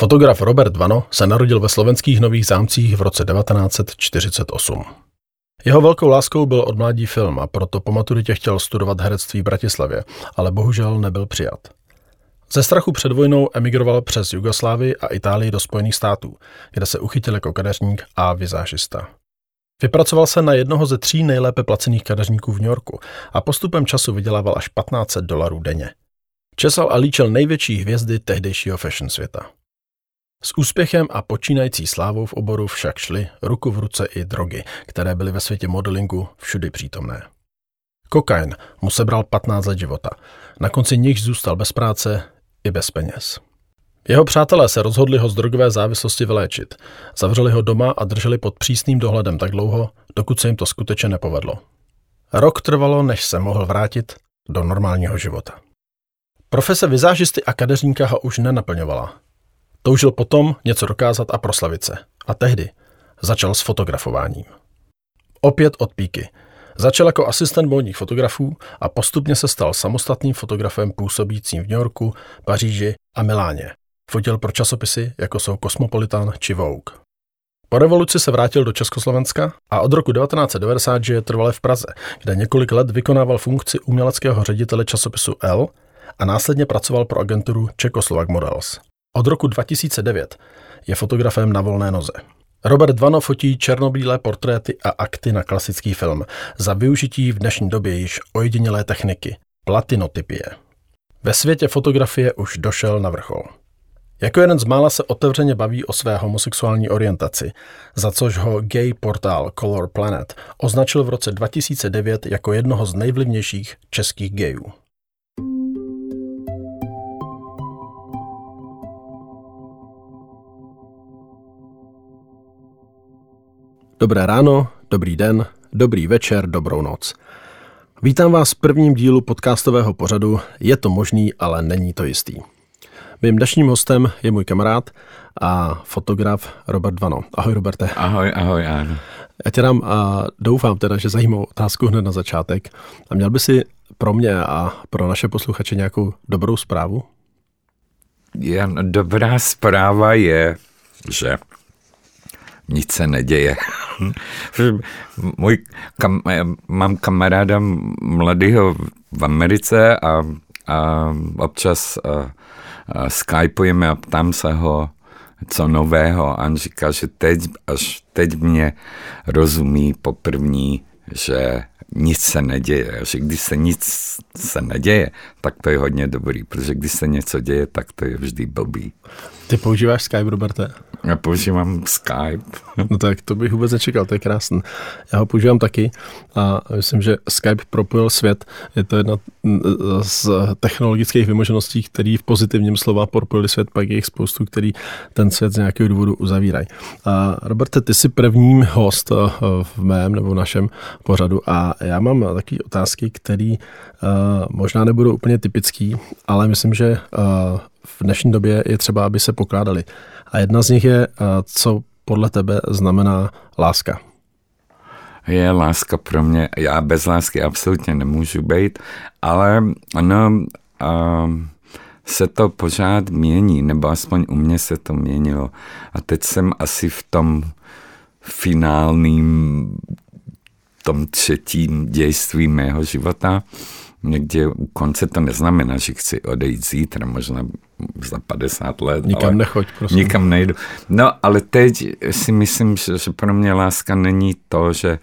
Fotograf Robert Vano se narodil ve slovenských Nových Zámcích v roce 1948. Jeho velkou láskou byl od mládí film a proto po maturitě chtěl studovat herectví v Bratislavě, ale bohužel nebyl přijat. Ze strachu před vojnou emigroval přes Jugoslávii a Itálii do Spojených států, kde se uchytil jako kadeřník a vizážista. Vypracoval se na jednoho ze 3 nejlépe placených kadeřníků v New Yorku a postupem času vydělával až $1500 denně. Česal a líčil největší hvězdy tehdejšího fashion světa. S úspěchem a počínající slávou v oboru však šly ruku v ruce i drogy, které byly ve světě modelingu všudy přítomné. Kokain mu sebral 15 let života, na konci nichž zůstal bez práce i bez peněz. Jeho přátelé se rozhodli ho z drogové závislosti vyléčit. Zavřeli ho doma a drželi pod přísným dohledem tak dlouho, dokud se jim to skutečně nepovedlo. Rok trvalo, než se mohl vrátit do normálního života. Profese vizážisty a kadeřníka ho už nenaplňovala. Toužil potom něco dokázat a proslavit se. A tehdy začal s fotografováním. Opět od píky. Začal jako asistent módních fotografů a postupně se stal samostatným fotografem působícím v New Yorku, Paříži a Miláně. Fotil pro časopisy, jako jsou Cosmopolitan či Vogue. Po revoluci se vrátil do Československa a od roku 1990 žije trvale v Praze, kde několik let vykonával funkci uměleckého ředitele časopisu Elle a následně pracoval pro agenturu Czechoslovak Models. Od roku 2009 je fotografem na volné noze. Robert Vano fotí černobílé portréty a akty na klasický film za využití v dnešní době již ojedinělé techniky – platinotypie. Ve světě fotografie už došel na vrchol. Jako jeden z mála se otevřeně baví o své homosexuální orientaci, za což ho gay portál Color Planet označil v roce 2009 jako jednoho z nejvlivnějších českých gayů. Dobré ráno, dobrý den, dobrý večer, dobrou noc. Vítám vás v prvním dílu podcastového pořadu Je to možný, ale není to jistý. Mým dnešním hostem je můj kamarád a fotograf Robert Vano. Ahoj, Roberte. Ahoj, ano. Já tě dám a doufám teda, že zajímavou otázku hned na začátek. A měl by si pro mě a pro naše posluchače nějakou dobrou zprávu? Dobrá zpráva je, že nic se neděje. Mám kamaráda mladého v Americe a občas skypujeme a ptám se ho, co nového. A on říká, že až teď mě rozumí poprvé, že nic se neděje. Že když se nic se neděje, tak to je hodně dobrý, protože když se něco děje, tak to je vždy blbý. Ty používáš Skype, Roberte? Já používám Skype. No tak to bych vůbec nečekal, to je krásný. Já ho používám taky a myslím, že Skype propojil svět. Je to jedna z technologických vymožeností, který v pozitivním slova propojili svět, pak je jich spoustu, který ten svět z nějakého důvodu uzavírají. A Roberte, ty jsi první host v mém nebo v našem pořadu a já mám takové otázky, které možná nebudou úplně typický, ale myslím, že v dnešní době je třeba, aby se pokládaly. A jedna z nich je, co podle tebe znamená láska. Je láska pro mě, já bez lásky absolutně nemůžu být, ale ono se to pořád mění, nebo aspoň u mě se to měnilo. A teď jsem asi v tom finálním, tom třetím dějství mého života, někde u konce. To neznamená, že chci odejít zítra, možná za 50 let. Nikam nechoď, prosím. Nikam nejdu. No, ale teď si myslím, že pro mě láska není to, že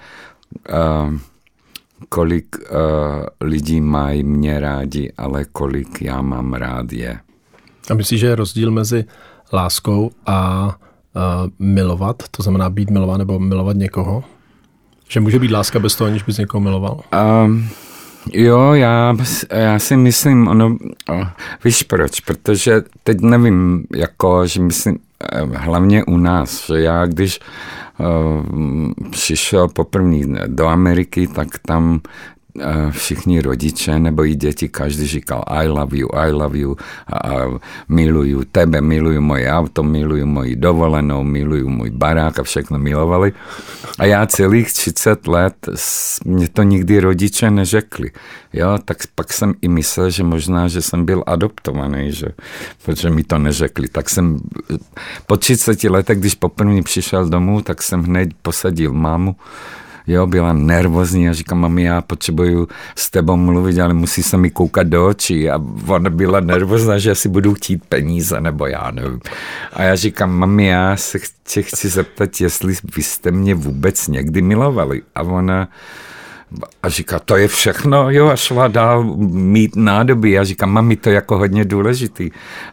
kolik lidí mají mě rádi, ale kolik já mám rád je. A myslíš, že je rozdíl mezi láskou a milovat? To znamená být milován nebo milovat někoho? Že může být láska bez toho, aniž bys někoho miloval? Jo, já si myslím, víš proč, protože teď nevím, jako, že myslím, hlavně u nás, že já když přišel poprvé do Ameriky, tak tam všichni rodiče nebo i děti, každý říkal I love you, a miluju tebe, miluju moje auto, miluju moji dovolenou, miluju můj barák a všechno milovali. A já celých 30 let mě to nikdy rodiče neřekli. Jo, tak pak jsem i myslel, že možná, že jsem byl adoptovaný, protože mi to neřekli. Tak jsem po 30 letech, když poprvé přišel domů, tak jsem hned posadil mámu. Jo, byla nervózní a říkám, mami, já potřebuju s tebou mluvit, ale musí se mi koukat do očí. A ona byla nervózná, že asi budu chtít peníze, nebo já nevím. A já říkám, mami, já se chci zeptat, jestli vy jste mě vůbec někdy milovali. A ona a říká, to je všechno, jo, a šla dál mít nádoby. Já říkám, mami, to je jako hodně důležitý.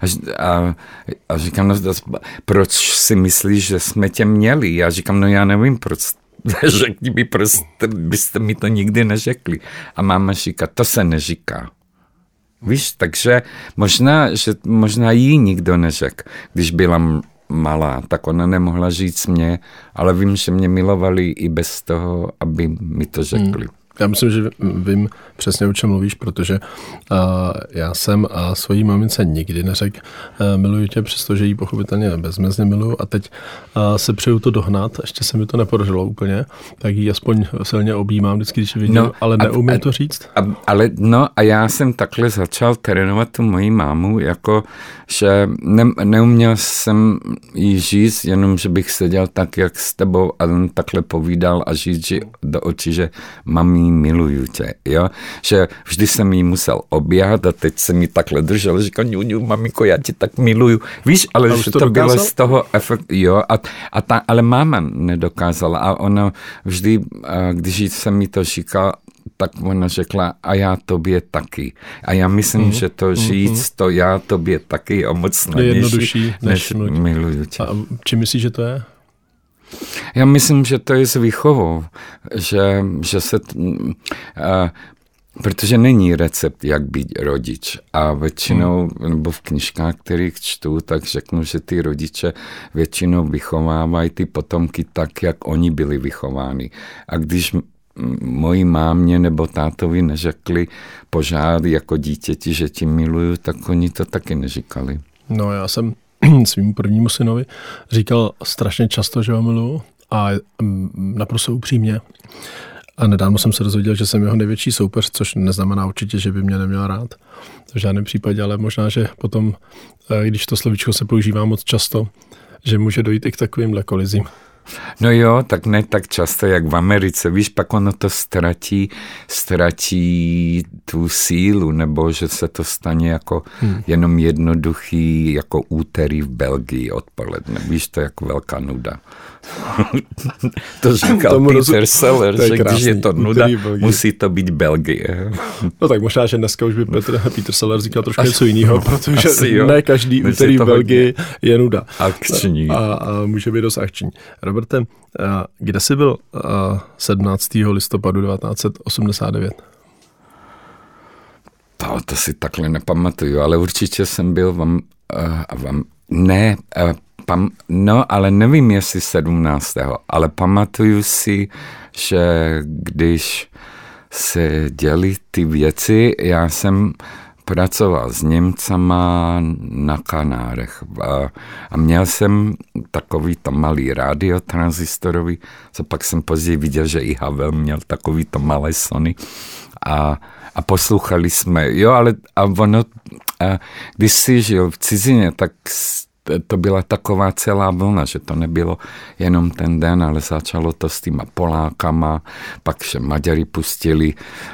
A říkám, no, proč si myslíš, že jsme tě měli? Já říkám, no já nevím, proč. Řekni mi, proč byste mi to nikdy neřekli. A máma říká, to se neříká. Víš, takže možná jí nikdo neřekl, když byla malá, tak ona nemohla říct mě, ale vím, že mě milovali i bez toho, aby mi to řekli. Já myslím, že vím přesně, o čem mluvíš, protože já jsem svojí mamince nikdy neřekl miluji tě, přestože jí pochopitelně bezmezně miluju a teď se přeju to dohnat, ještě se mi to nepodařilo úplně, tak ji aspoň silně objímám vždycky, když vidím, no, ale neumím to říct. A já jsem takhle začal trénovat tu moji mámu, jako, že neuměl jsem jí říct, jenom, že bych seděl tak, jak s tebou a on takhle povídal a říct do očí, že mami, miluju tě, jo, že vždy jsem jí musel oběhat a teď jsem jí takhle držel, říkal, ňu, mamiko, já tě tak miluju, víš, ale že to bylo z toho efekt, jo, ale máma nedokázala a ona vždy, když jsem jí to říkal, tak ona řekla, a já tobě taky. A já myslím, že to říct, to já tobě taky je moc snadnější, než miluju tě. A čím myslíš, že to je? Já myslím, že to je s výchovou, že se... protože není recept, jak být rodič. A většinou, nebo v knižkách, kterých čtu, tak řeknu, že ty rodiče většinou vychovávají ty potomky tak, jak oni byli vychováni. A když mojí mámě nebo tátovi neřekli pořád jako dítěti, že ti miluju, tak oni to taky neříkali. No, já jsem svým prvnímu synovi říkal strašně často, že ho miluju a naprosto upřímně. A nedávno jsem se dozvěděl, že jsem jeho největší soupeř, což neznamená určitě, že by mě neměl rád. V žádném případě, ale možná, že potom, když to slovíčko se používá moc často, že může dojít i k takovýmhle kolizím. No jo, tak ne tak často, jak v Americe. Víš, pak ono to ztratí tu sílu, nebo že se to stane jako jenom jednoduchý, jako úterý v Belgii odpoledne. Víš, to je jako velká nuda. To říkal Peter Sellers, že když je to nuda, musí to být Belgie. No tak možná, že dneska už by Peter Sellers říkal trošku něco jiného, protože ne každý úterý v Belgii je nuda. Akční. A může být dost akční. Roberte, kde jsi byl 17. listopadu 1989? To si takhle nepamatuju, ale určitě jsem byl ale nevím, jestli 17. Ale pamatuju si, že když se děli ty věci, já jsem pracoval s Němcama na Kanárech a měl jsem takový to malý rádio transistorový, co pak jsem později viděl, že i Havel měl takový to malé Sony a poslouchali jsme, jo, ale když jsi žil v cizině, tak to byla taková celá vlna, že to nebylo jenom ten den, ale začalo to s týma Polákama, pak se Maďari pustili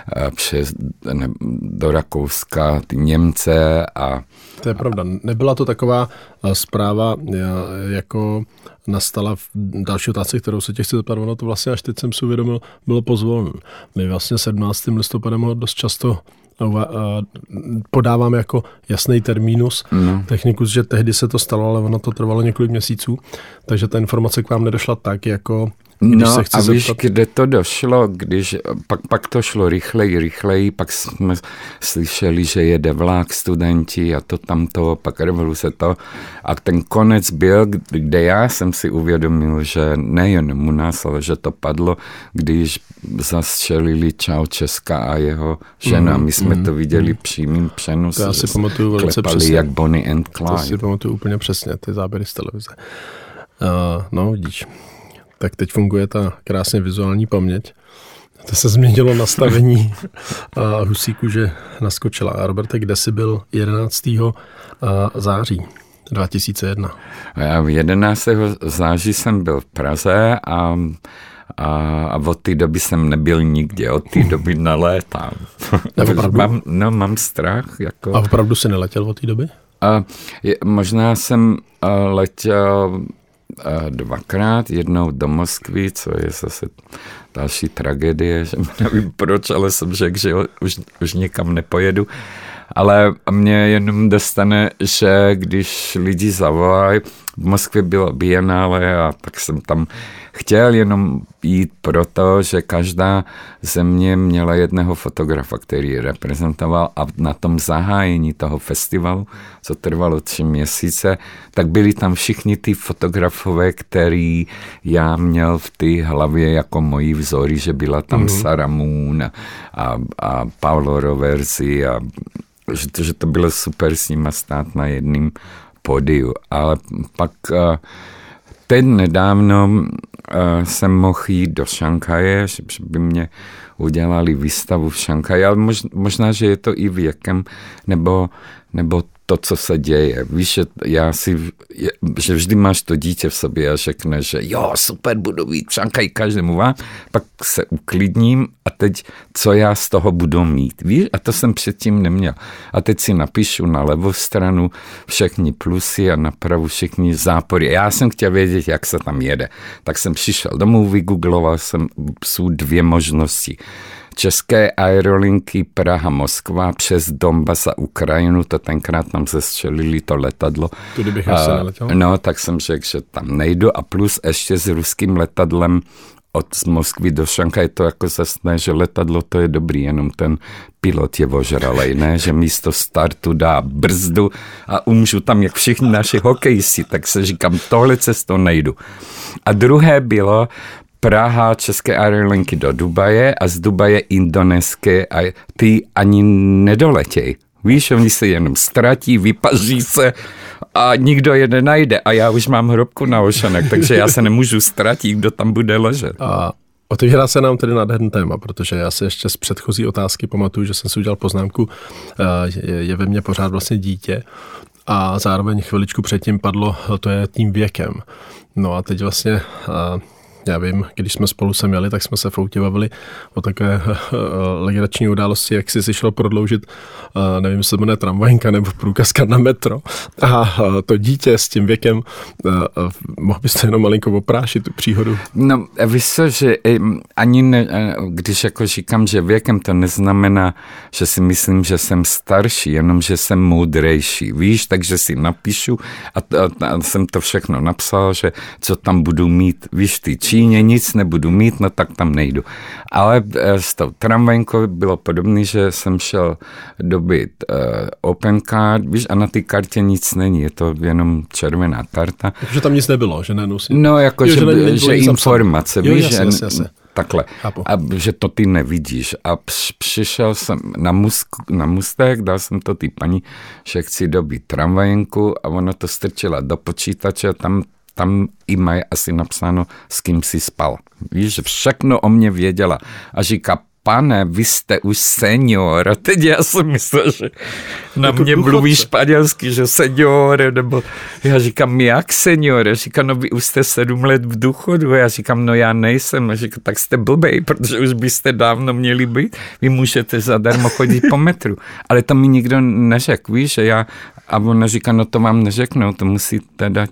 do Rakouska, ty Němce a... To je pravda. Nebyla to taková zpráva, jako nastala v další otázce, kterou se tě chci zeptat, ono to vlastně až teď jsem si uvědomil, bylo pozvolné. My vlastně 17. listopadem ho dost často podávám jako jasný termínus technikus, že tehdy se to stalo, ale ono to trvalo několik měsíců, takže ta informace k vám nedošla tak, jako No a víš, kde to došlo, když pak to šlo rychleji, pak jsme slyšeli, že jede vlák studenti a to tamto, pak revoluce to. A ten konec byl, kde já jsem si uvědomil, že nejen u nás, ale že to padlo, když zastřelili Ceaușesca a jeho žena. My jsme to viděli přímým přenosu. Já si pamatuju velice přesně. Jak Bonnie and Clyde. To si pamatuju úplně přesně, ty záběry z televize. No, vidíš. Tak teď funguje ta krásně vizuální paměť. To se změnilo nastavení a Husíku, že naskočila. A Roberte, kde jsi byl 11. září 2001? Já 11. září jsem byl v Praze a od té doby jsem nebyl nikde, od té doby nelétám. Mám strach. Jako. A opravdu jsi neletěl od té doby? Možná jsem letěl dvakrát, jednou do Moskvy, co je zase další tragédie, že nevím proč, ale jsem řekl, že už někam nepojedu. Ale mě jenom dostane, že když lidi zavolají, v Moskvě bylo Biennále a tak jsem tam chtěl jenom jít proto, že každá země měla jednoho fotografa, který reprezentoval a na tom zahájení toho festivalu, co trvalo 3 měsíce, tak byli tam všichni ty fotografové, který já měl v té hlavě jako moji vzory, že byla tam Sarah Moon a Paolo Roversi a že to bylo super s nima stát na jedním pódiu. Ale pak teď nedávno jsem mohl jít do Šanghaje, že by mě udělali výstavu v Šanghaji, ale možná, že je to i věkem, nebo to, co se děje. Víš, že vždy máš to dítě v sobě a řekne, že jo, super, budu mít v Šanghaji každému vám, pak se uklidním a teď, co já z toho budu mít. Víš, a to jsem předtím neměl. A teď si napíšu na levou stranu všechny plusy a napravu všechny zápory. Já jsem chtěl vědět, jak se tam jede. Tak jsem přišel domů, vygoogloval jsem, jsou 2 možnosti. České aerolinky Praha-Moskva přes Donbas a Ukrajinu, to tenkrát tam zestřelili to letadlo. Tudy bych asi neletěl. No, tak jsem řekl, že tam nejdu a plus ještě s ruským letadlem od Moskvy do Šanghaje to jako zasne, že letadlo to je dobrý, jenom ten pilot je ožralej, ne, že místo startu dá brzdu a umřu tam jak všichni naši hokejisti, tak se říkám, tohle cestou nejdu. A druhé bylo Praha, české aerolinky do Dubaje a z Dubaje indonéské a ty ani nedoletěj. Víš, oni se jenom ztratí, vypaří se a nikdo je nenajde a já už mám hrobku na Ošanek, takže já se nemůžu ztratit, kdo tam bude ležet. A otevírá se nám tedy nádherný téma, protože já se ještě z předchozí otázky pamatuju, že jsem si udělal poznámku, je ve mně pořád vlastně dítě a zároveň chviličku předtím padlo, to je tím věkem. No a teď vlastně... Já vím, když jsme spolu sem jeli, tak jsme se v autě bavili o takové legrační události, jak si šel prodloužit, nevím, jestli se jmenuje tramvajnka nebo průkazka na metro. A to dítě s tím věkem, mohl byste jenom malinko oprášit tu příhodu? No, víš co, že ani ne, když jako říkám, že věkem, to neznamená, že si myslím, že jsem starší, jenom že jsem moudrejší. Víš, takže si napíšu a jsem to všechno napsal, že co tam budu mít, víš, ty Číně nic nebudu mít, no tak tam nejdu. Ale s tou tramvajnkou bylo podobné, že jsem šel dobit open card, víš, a na té kartě nic není, je to jenom červená karta. Že tam nic nebylo, že nenosí? No, jako, že informace, jo, víš, jasně. Takhle. A že to ty nevidíš. A přišel jsem na můstek, dal jsem to ty paní, že chci dobít tramvajenku a ona to strčila do počítače a tam i mají asi napsáno, s kým si spal. Víš, že všechno o mě věděla. A říká, pane, vy jste už senior. A teď já jsem myslel, že na jako mě mluví španělsky, že senior, nebo já říkám, jak senior? Já říkám, no vy už jste 7 let v důchodu. A já říkám, no já nejsem. A říkám, tak jste blbej, protože už byste dávno měli být. Vy můžete zadarmo chodit po metru. Ale to mi nikdo neřekl, víš, že já, a ona říká, no to vám neřeknou, to musíte dát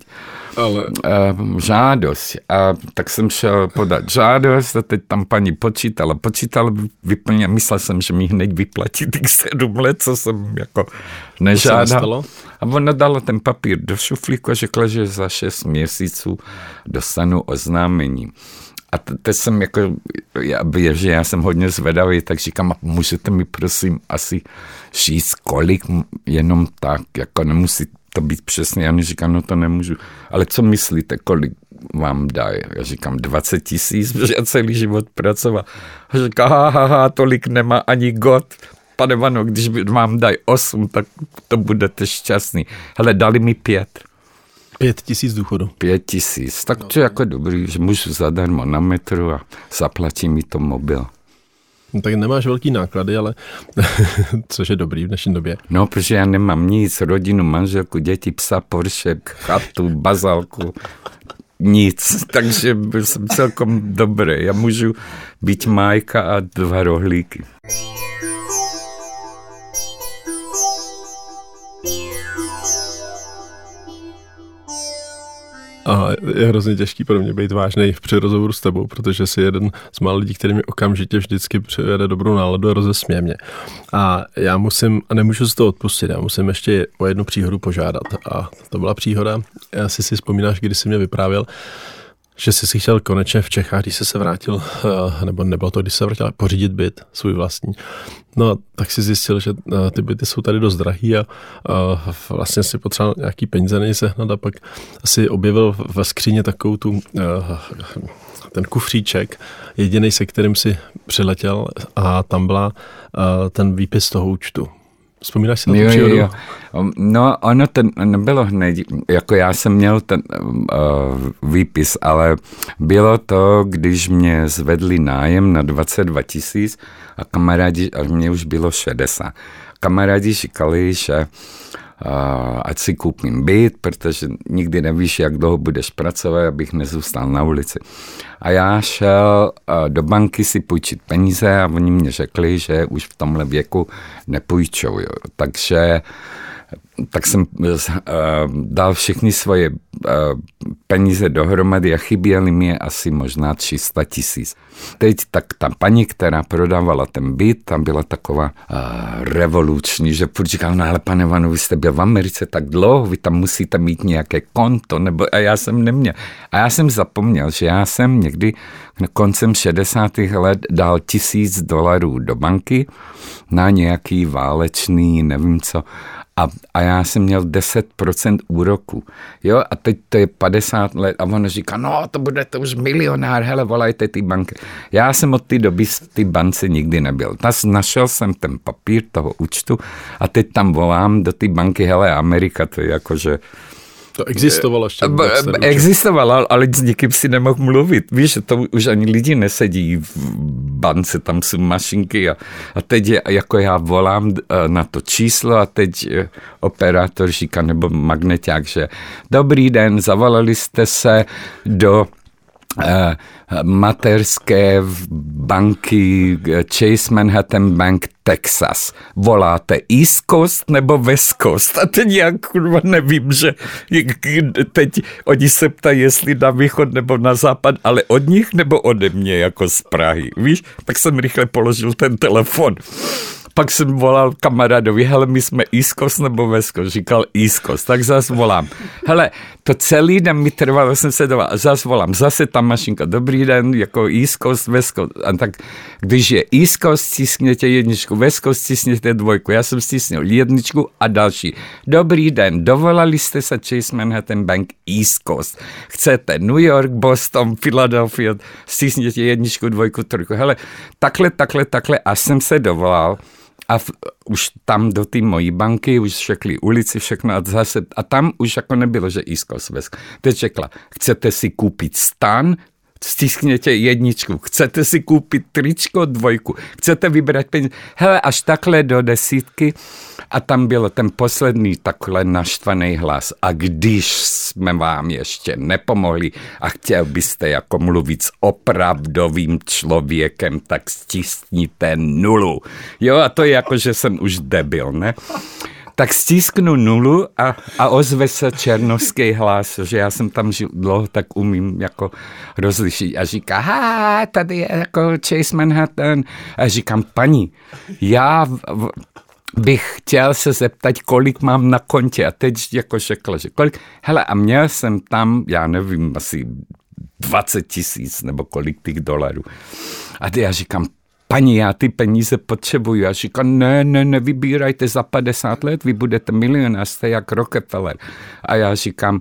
žádost. A tak jsem šel podat žádost a teď tam paní počítala, vyplně, myslel jsem, že mi hned vyplatí těch 7 let, co jsem jako nežádal. A ona dala ten papír do šuflíku a řekla, že za 6 měsíců dostanu oznámení. A teď jsem jako, já jsem hodně zvedavý, tak říkám, můžete mi prosím asi říct, kolik jenom tak, jako nemusí to být přesně. Já říkám, no to nemůžu. Ale co myslíte, kolik vám dají? Já říkám 20 000, protože já celý život pracoval. A říká, tolik nemá ani God. Pane Vano, když vám dají 8, tak to budete šťastný. Hele, dali mi 5. 5 000 důchodu. 5 000, tak to je jako dobrý, že můžu zadarmo na metru a zaplatí mi to mobil. No, tak nemáš velký náklady, ale což je dobrý v dnešní době. No, protože já nemám nic, rodinu, manželku, děti, psa, Porsche, chatu, bazálku, nic, takže jsem celkom dobrý. Já můžu být Majka a 2 rohlíky. A je hrozně těžký pro mě být vážnej při rozhovoru s tebou, protože jsi jeden z mála lidí, který mi okamžitě vždycky přivede dobrou náladu a rozesměje mě. A já nemůžu si to odpustit, já musím ještě o jednu příhodu požádat. A to byla příhoda, asi si vzpomínáš, když jsi mě vyprávěl, že jsi si chtěl konečně v Čechách, když jsi se vrátil, nebo nebylo to, když se vrátil, pořídit byt svůj vlastní. No, tak si zjistil, že ty byty jsou tady dost drahý a vlastně si potřeboval nějaký peníze na ně sehnat a pak si objevil ve skříně takovou ten kufříček, jedinej, se kterým si přiletěl a tam byla ten výpis toho účtu. Vzpomínáš si na tu příhodu? Jo. No, ono to nebylo hned, jako já jsem měl ten výpis, ale bylo to, když mě zvedli nájem na 22 000 a kamarádi, a mě už bylo 60. Kamarádi říkali, že ať si koupím byt, protože nikdy nevíš, jak dlouho budeš pracovat, abych nezůstal na ulici. A já šel do banky si půjčit peníze a oni mě řekli, že už v tomhle věku nepůjčou. Jo. Takže tak jsem dal všechny svoje peníze dohromady a chyběly mi asi možná 300 000. Teď tak ta paní, která prodávala ten byt, tam byla taková revoluční, že furt říkala, no ale pane Vanu, vy jste byl v Americe tak dlouho, vy tam musíte mít nějaké konto, a já jsem neměl. A já jsem zapomněl, že já jsem někdy koncem 60. let dal $1000 do banky na nějaký válečný, nevím co, a já jsem měl 10% úroku. Jo, a teď to je 50 let a ono říká, no to budete už milionár, hele, volajte ty banky. Já jsem od té doby v té bance nikdy nebyl. Našel jsem ten papír toho účtu a teď tam volám do té banky, hele, Amerika, to je jako, že to existovalo ještě. Existovalo, ale s nikým si nemohl mluvit. Víš, to už ani lidi nesedí v bance, tam jsou mašinky a teď jako já volám na to číslo a teď operátor říká, nebo magneťák, že dobrý den, zavolali jste se do mateřské banky Chase Manhattan Bank Texas. Voláte East Coast nebo West Coast? A teď já kurva nevím, že teď oni se ptají, jestli na východ nebo na západ, ale od nich nebo ode mě jako z Prahy. Víš? Tak jsem rychle položil ten telefon. Pak jsem volal kamarádovi, hele, my jsme East Coast nebo West Coast, říkal East Coast, tak zase volám. Hele, to celý den mi trvalo, jsem se doval, zase volám, zase ta mašinka, dobrý den, jako East Coast, West Coast. A tak, když je East Coast, stiskněte 1, West Coast, stiskněte 2. Já jsem stisnul 1 a další. Dobrý den, dovolali jste se Chase Manhattan Bank East Coast. Chcete New York, Boston, Philadelphia, stiskněte 1, 2, 3. Hele, takhle a jsem se dovolal. A už tam do té mojí banky už řekli ulici, všechno a tam už jako nebylo, že East Coast, West Coast. Teď řekla, chcete si koupit stan, stiskněte 1, chcete si koupit tričko, 2, chcete vybrat peníze, hele, až takhle do 10 a tam byl ten poslední takhle naštvaný hlas. A když jsme vám ještě nepomohli a chtěl byste jako mluvit s opravdovým člověkem, tak stiskněte 0. Jo, a to je jako, že jsem už debil, ne? Tak stisknu 0 a ozve se černovský hlas, že já jsem tam žil dlouho, tak umím jako rozlišit. A říká, tady je jako Chase Manhattan. A říkám, paní, já bych chtěl se zeptat, kolik mám na kontě. A teď jako řekla, že kolik. Hele, a měl jsem tam, já nevím, asi 20 000 nebo kolik těch dolarů. A já říkám, paní, já ty peníze potřebuju. A říkám, ne, vybírajte za 50 let, vy budete milionář, jste jak Rockefeller. A já říkám,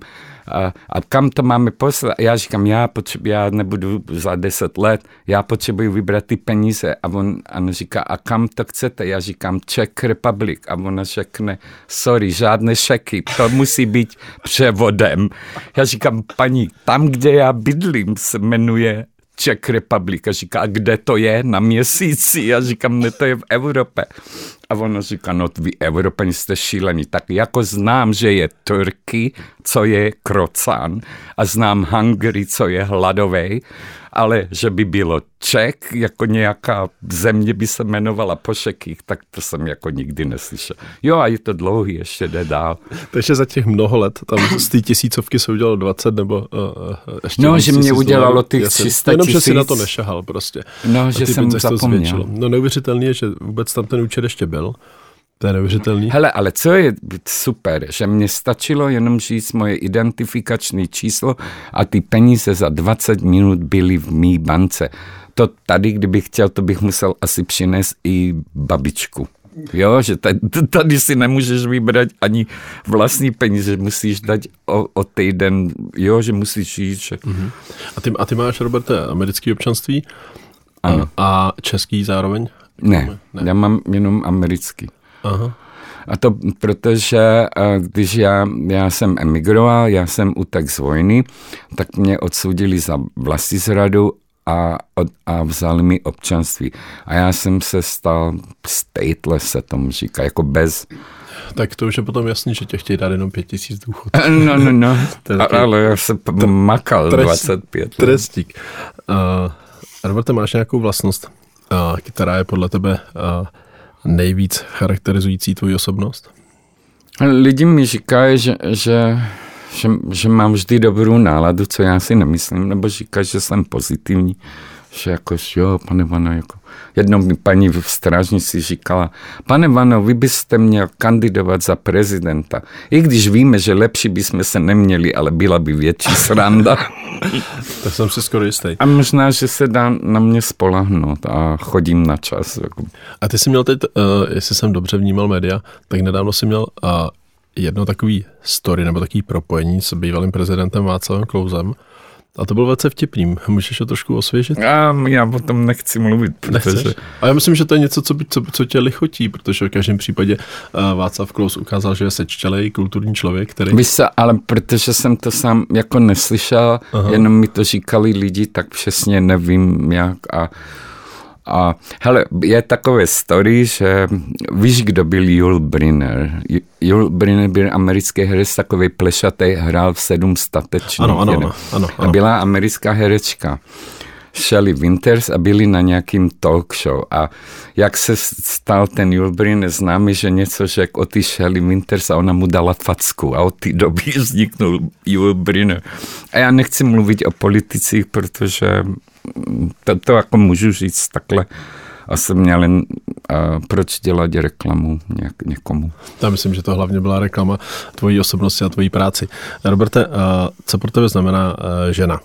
a kam to máme poslat? Já říkám, já nebudu za 10 let, já potřebuji vybrat ty peníze. A on říká, a kam to chcete? Já říkám, Czech Republic. A ona řekne, sorry, žádné šeky, to musí být převodem. Já říkám, paní, tam, kde já bydlím, se jmenuje Czech Republic. A říká, a kde to je? Na Měsíci. Já říkám, ne, to je v Evropě. A ono říká, no vy Evropani jste šílení. Tak jako znám, že je Turkey, co je krocan, a znám Hungary, co je hladovej, ale že by bylo Čech, jako nějaká země by se jmenovala po Šekých, tak to jsem jako nikdy neslyšel. Jo, a je to dlouhý, ještě jde dál. Takže za těch mnoho let, tam z té 1000 se udělalo 20 nebo ještě no, že mě udělalo těch 300 000. Jenom, že si na to nešahal prostě. No, že jsem zapomněl. No neuvěřitelný je, že vůbec tam ten účet ještě byl. To je neuvěřitelný. Hele, ale co je super, že mě stačilo jenom říct moje identifikační číslo a ty peníze za 20 minut byly v mý bance. To tady, kdybych chtěl, to bych musel asi přinést i babičku. Jo, že tady si nemůžeš vybrat ani vlastní peníze, musíš dát o týden, jo, že musíš jít. Že... A ty máš, Roberte, americké občanství? Ano. A český zároveň? Ne, já mám jenom americký. Aha. A to protože, když já jsem emigroval, já jsem utek z vojny, tak mě odsoudili za vlastizradu a vzali mi občanství. A já jsem se stal stateless, se tomu říká, jako bez... Tak to už je potom jasný, že tě chtějí dát jenom 5 000 důchod. No. Ale já jsem makal 25. Trestík. Roberte, máš nějakou vlastnost, která je podle tebe nejvíc charakterizující tvoji osobnost? Lidi mi říkají, že mám vždy dobrou náladu, co já si nemyslím, nebo říkají, že jsem pozitivní, že jako, jo, pane Vano, jako jednou mi paní v strážnici říkala, pane Vano, vy byste měl kandidovat za prezidenta, i když víme, že lepší bychom se neměli, ale byla by větší sranda. Tak jsem si skoro jistý. A možná, že se dá na mě spolahnout a chodím na čas. Jako. A ty jsi měl teď, jestli jsem dobře vnímal média, tak nedávno jsi měl jedno takový story nebo takový propojení s bývalým prezidentem Václavem Klausem. A to byl velice vtipný. Můžeš to trošku osvěžit? Já o tom nechci mluvit, protože... A já myslím, že to je něco, co tě lichotí, protože v každém případě Václav Klaus ukázal, že je sečtělej kulturní člověk, který... Víš co, ale protože jsem to sám jako neslyšel, jenom mi to říkali lidi, tak přesně nevím jak a hele, je takové story, že víš, kdo byl Yul Brynner. Yul Brynner byl americký herec, takový plešatý, hrál v 7 statečných. Ano. A byla americká herečka Shelley Winters a byli na nějakým talk show. A jak se stal ten Yul Brynner známý, že něco řekl o ty Shelley Winters a ona mu dala facku a od té doby vzniknul Yul Brynner. A já nechci mluvit o politicích, protože to jako můžu říct takhle a jsem měl proč dělat reklamu někomu. Já myslím, že to hlavně byla reklama tvojí osobnosti a tvojí práci. Roberte, co pro tebe znamená žena?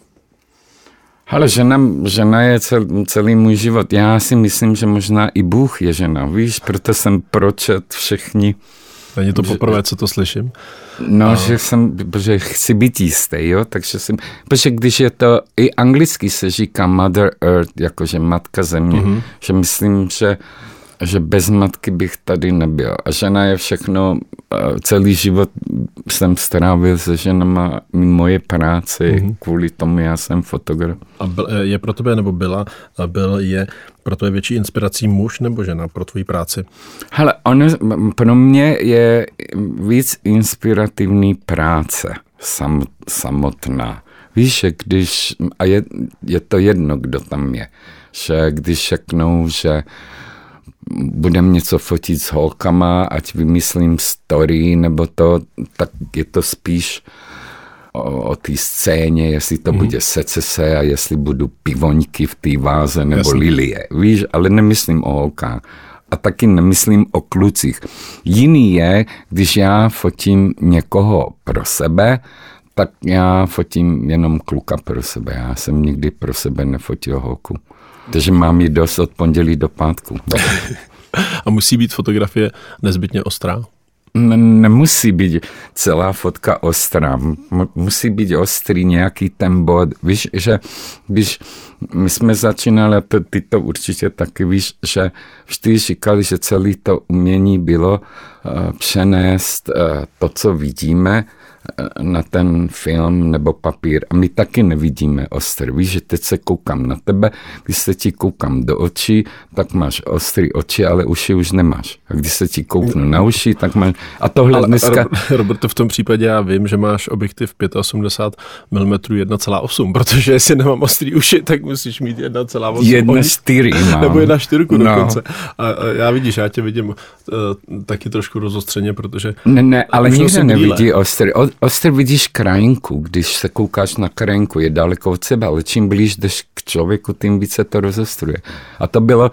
Ale žena je celý můj život. Já si myslím, že možná i Bůh je žena, víš, proto jsem pročet všechny. Není to poprvé, co to slyším? No, že chci být jistý, jo, takže protože když je to, i anglicky se říká Mother Earth, jakože matka země, že myslím, že bez matky bych tady nebyl. A žena je všechno, celý život jsem strávil se ženama moje práce, kvůli tomu já jsem fotograf. A je pro tebe, nebo je pro tebe větší inspirací muž nebo žena pro tvoji práci? Hele, pro mě je víc inspirativní práce samotná. Víš, že a je to jedno, kdo tam je, že když řeknou, že budem něco fotit s holkama, ať vymyslím story, nebo to, tak je to spíš o té scéně, jestli to bude secese a jestli budu pivoňky v té váze nebo lilie. Víš, ale nemyslím o holkách. A taky nemyslím o klucích. Jiný je, když já fotím někoho pro sebe, tak já fotím jenom kluka pro sebe. Já jsem nikdy pro sebe nefotil holku. Takže mám ji dost od pondělí do pátku. A musí být fotografie nezbytně ostrá? Nemusí být celá fotka ostrá. Musí být ostrý nějaký ten bod. Víš, že když my jsme začínali, a ty to určitě taky víš, že vždy říkali, že celé to umění bylo přenést to, co vidíme, na ten film nebo papír. A my taky nevidíme ostr. Víš, že teď se koukám na tebe, když se ti koukám do očí, tak máš ostrý oči, ale uši už nemáš. A když se ti kouknu na uši, tak máš... A tohle ale dneska... Roberto, v tom případě já vím, že máš objektiv 85 mm 1,8, protože jestli nemám ostrý uši, tak musíš mít 1,8. 1,4 mám. Nebo 1,4 dokonce. A já vidíš, já tě vidím taky trošku rozostřeně, protože... Ne, ale nikdo nevidí ostrý. Ostr vidíš krajinku, když se koukáš na krajinku, je daleko od sebe, ale čím blíž jdeš k člověku, tím více to rozostruje. A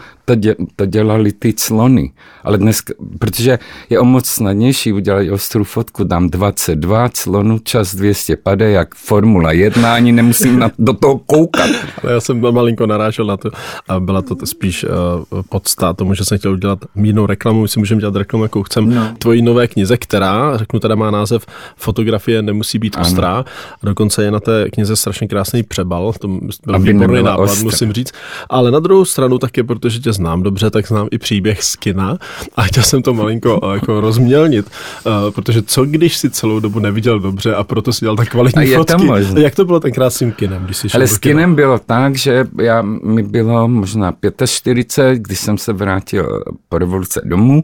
to dělali ty clony. Ale dnes, protože je o moc snadnější udělat ostrou fotku, dám 22 clonů, čas 250, jak Formula 1, ani nemusím do toho koukat. Ale já jsem malinko narážel na to a byla to spíš podsta tomu, že jsem chtěl udělat mírnou reklamu, my si můžeme dělat reklamu, jakou chcem, tvojí nové knize, která, řeknu teda, má název Fotografie nemusí být ostrá. A dokonce je na té knize strašně krásný přebal, to byl výborný nápad, musím říct. Ale na druhou stranu také, protože tě znám dobře, tak znám i příběh z kina a chtěl jsem to malinko jako rozmělnit, protože co když si celou dobu neviděl dobře a proto si dělal tak kvalitní fotky. Jak to bylo tenkrát s tím kinem? Když jsi ale s kinem bylo tak, že mi bylo možná 45, když jsem se vrátil po revoluce domů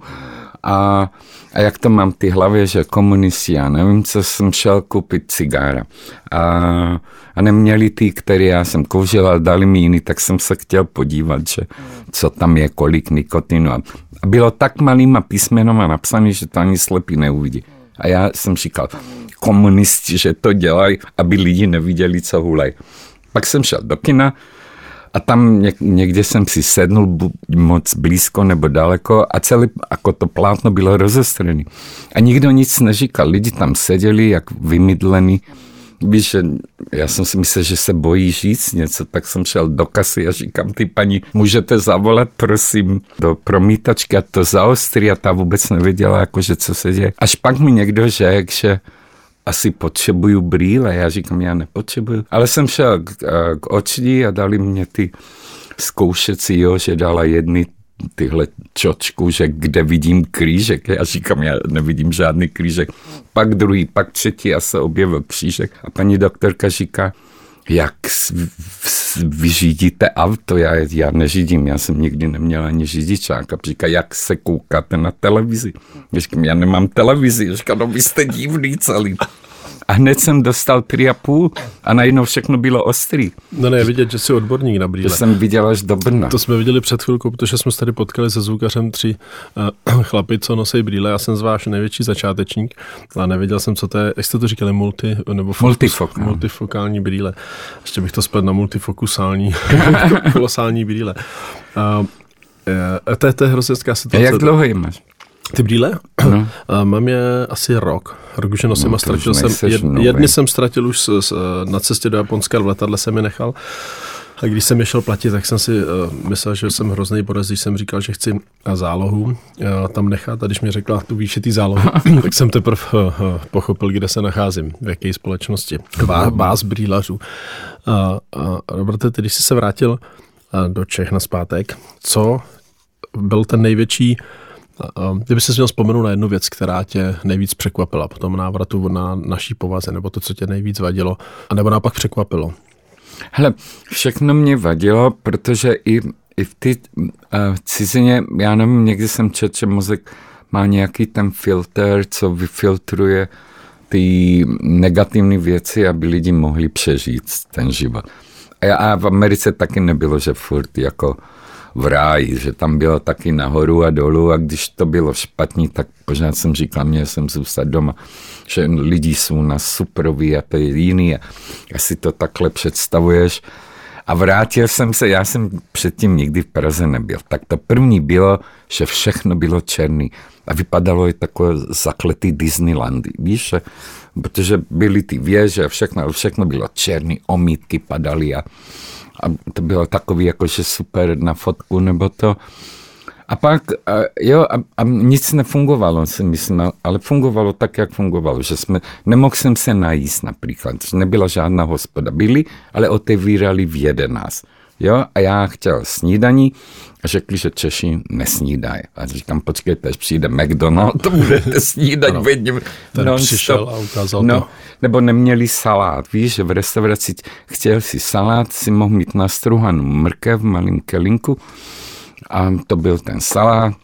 a jak to mám v té hlavě, že komunisti, já nevím, co jsem šel koupit cigára. A neměli ty, které já jsem kouřil, ale dali mi jiný, tak jsem se chtěl podívat, že co tam je, kolik nikotinu. A bylo tak malýma písmenama napsané, že to ani slepý neuvidí. A já jsem říkal, komunisti, že to dělají, aby lidi neviděli, co hulej. Pak jsem šel do kina, a tam někde jsem si sednul moc blízko nebo daleko a celé jako to plátno bylo rozestřené. A nikdo nic neříkal. Lidi tam seděli jak vymydlení. Víš, že já jsem si myslel, že se bojí říct něco, tak jsem šel do kasy a říkám, ty paní, můžete zavolat, prosím, do promítačky a to zaostří a ta vůbec nevěděla, jakože co se děje. Až pak mi někdo řekl, že asi potřebuju brýle, já říkám, já nepotřebuju. Ale jsem šel k očí a dali mě ty zkoušecí, že dala jedny tyhle čočku, že kde vidím křížek. Já říkám, já nevidím žádný křížek. Pak druhý, pak třetí a se objevil křížek. A paní doktorka říká, jak vy řídíte auto, já neřídím, já jsem nikdy neměl ani řidičák. A říká, jak se koukáte na televizi. Já říkám, já nemám televizi. Já říkám, no vy jste divný celý. A hned jsem dostal 3,5 a najednou všechno bylo ostrý. No ne, vidět, že jsi odborník na brýle. To jsem viděl až do Brna. To jsme viděli před chvilkou, protože jsme se tady potkali se zvukařem 3 chlapi, co nosí brýle. Já jsem váš největší začátečník a nevěděl jsem, co to je, jak jste to říkali, multifokální brýle. Ještě bych to spletl na multifokusální, kolosální brýle. To je hrozně situace. A jak dlouho je máš? Ty brýle? No. Mám je asi rok. Rok už je nosím a ztratil jsem. Jedny jsem ztratil už na cestě do Japonska, v letadle jsem je nechal. A když jsem je šel platit, tak jsem si myslel, že jsem hrozný borec, když jsem říkal, že chci zálohu tam nechat. A když mi řekla tu výši té zálohy, tak jsem teprve pochopil, kde se nacházím, v jaké společnosti. Vás brýlařů. Roberte, ty, když jsi se vrátil do Čech nazpátek, co byl ten největší... Kdyby jsi měl vzpomenout na jednu věc, která tě nejvíc překvapila po tom návratu na naší povaze, nebo to, co tě nejvíc vadilo, anebo naopak překvapilo? Hele, všechno mě vadilo, protože i v té cizině, já nevím, někdy jsem četl, že mozek má nějaký ten filtr, co vyfiltruje ty negativní věci, aby lidi mohli přežít ten život. A v Americe taky nebylo, že furt jako v ráji, že tam bylo taky nahoru a dolů a když to bylo špatný, tak pořád jsem říkal, měl jsem zůstat doma, že lidi jsou na superoví a to je jiný a si to takhle představuješ. A vrátil jsem se, já jsem předtím nikdy v Praze nebyl. Tak to první bylo, že všechno bylo černý. A vypadalo je takové zakletý Disneylandy. Víš, protože byly ty věže a všechno bylo černý, omítky padaly a to bylo takový jakože super na fotku nebo to. A pak, a nic nefungovalo, si myslím, ale fungovalo tak, jak fungovalo, že nemohl jsem se najíst například, nebyla žádná hospoda, byli, ale otevírali v 11. Jo, a já chtěl snídaní a řekli, že Češi nesnídají. A říkám, počkejte, až přijde McDonald's, to budete snídat v jedním. Ten přišel a ukázal to. Nebo neměli salát, víš, že v restauraci chtěl si salát, si mohl mít nastruhanou mrkev v malým kelinku a to byl ten salát.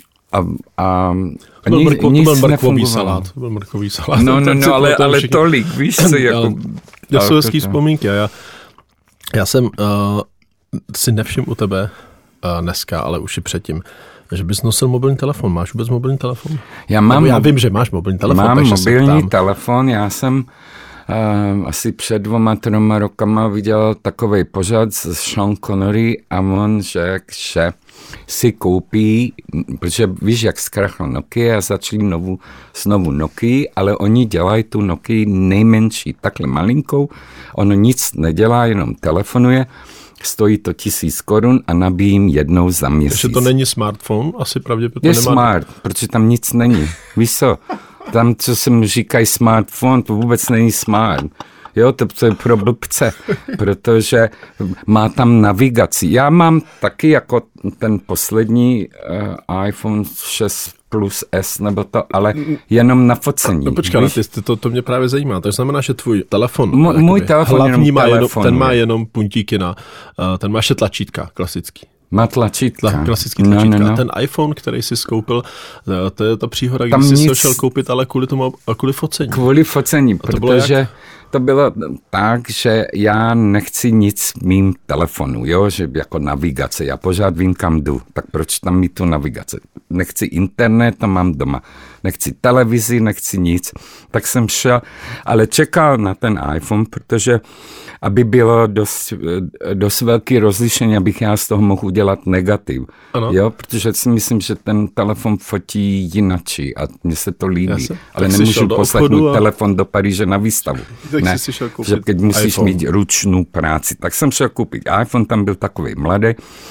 To byl mrkvový salát. To byl mrkvový salát. No, ale tolik, víš co, jako... To jsou hezký vzpomínky a já jsem si nevšiml u tebe dneska, ale už i předtím, že bys nosil mobilní telefon. Máš vůbec mobilní telefon? Já vím, že máš mobilní telefon. Mám mobilní telefon, já jsem asi před 2-3 rokama viděl takovej pořad s Sean Connery a on řekl, že si koupí, protože víš, jak zkrachla Nokia a začali znovu Nokia, ale oni dělají tu Nokia nejmenší, takhle malinkou, ono nic nedělá, jenom telefonuje, stojí to 1000 korun a nabíjím jednou za měsíc. Takže to není smartphone, asi pravděpodobně nemá. Je smart, protože tam nic není, víš co? Tam, co se mu říkají smartphone, to vůbec není smart. Jo, to je pro blbce, protože má tam navigaci. Já mám taky jako ten poslední iPhone 6 Plus S nebo to, ale jenom na focení. No počkej, to mě právě zajímá. To znamená, že tvůj telefon, můj telefon hlavní ten má jenom puntíky ten má ještě tlačítka klasický. Má tlačítka. Klasický tlačítka. No. Ten iPhone, který jsi skoupil, to je ta příhoda, když jsi se šel koupit, ale kvůli focení. Kvůli focení, protože to bylo tak, že já nechci nic mým telefonu, jo, že jako navigace. Já pořád vím, kam jdu, tak proč tam mít tu navigaci? Nechci internet, to mám doma. Nechci televizi, nechci nic. Tak jsem šel, ale čekal na ten iPhone, protože aby bylo dost velký rozlišení, abych já z toho mohl udělat negativ. Jo, protože si myslím, že ten telefon fotí jinačí a mně se to líbí. Jasne. Ale nemůžu poslechnout telefon do Paříže na výstavu. Ne, že keď musíš iPhone. Mít ručnou práci. Tak jsem šel koupit iPhone, tam byl takový mladý.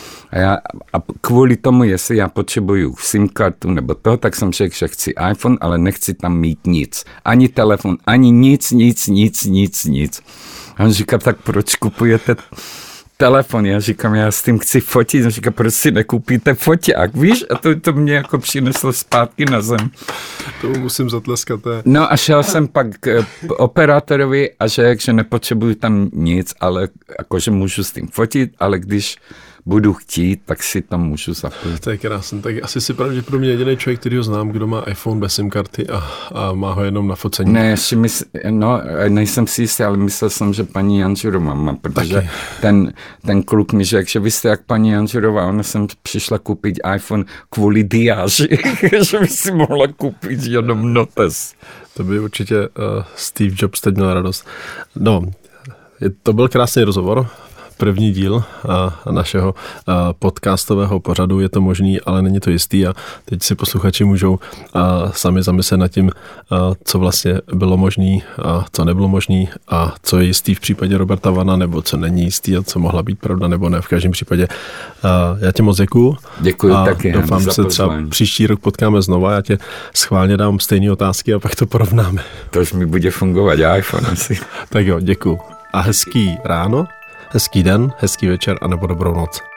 A kvůli tomu, jestli já potřebuju SIM kartu nebo to, tak jsem řekl, že chci iPhone, ale nechci tam mít nic. Ani telefon, ani nic. A on říká, tak proč kupujete telefon? Já říkám, já s tím chci fotit. On říká, proč si nekoupíte foťák, víš? A to mě jako přineslo zpátky na zem. To musím zatleskat. No a šel jsem pak k operátorovi a řekl, že nepotřebuju tam nic, ale jakože můžu s tím fotit, ale když budu chtít, tak si tam můžu zapojit. To je krásné. Tak asi si pravděpodobně jediný člověk, který ho znám, kdo má iPhone bez SIM karty a má ho jenom na focení. Ne, nejsem si jistý, ale myslel jsem, že paní Janžurová má, protože ten kluk mi řekl, že vy jste jak paní Janžurová, ona jsem přišla koupit iPhone kvůli diáži, že by si mohla koupit jenom notes. To by určitě Steve Jobs teď měl radost. No, to byl krásný rozhovor. První díl našeho podcastového pořadu. Je to možný, ale není to jistý a teď si posluchači můžou sami zamyslet nad tím, co vlastně bylo možný a co nebylo možný a co je jistý v případě Roberta Vana nebo co není jistý a co mohla být pravda nebo ne. V každém případě já tě moc děkuju. Děkuju taky. Doufám, že se třeba příští rok potkáme znova. Já tě schválně dám stejné otázky a pak to porovnáme. To už mi bude fungovat iPhone asi. Tak jo, děkuju. A hezký ráno, hezký den, hezký večer a nebo dobrou noc.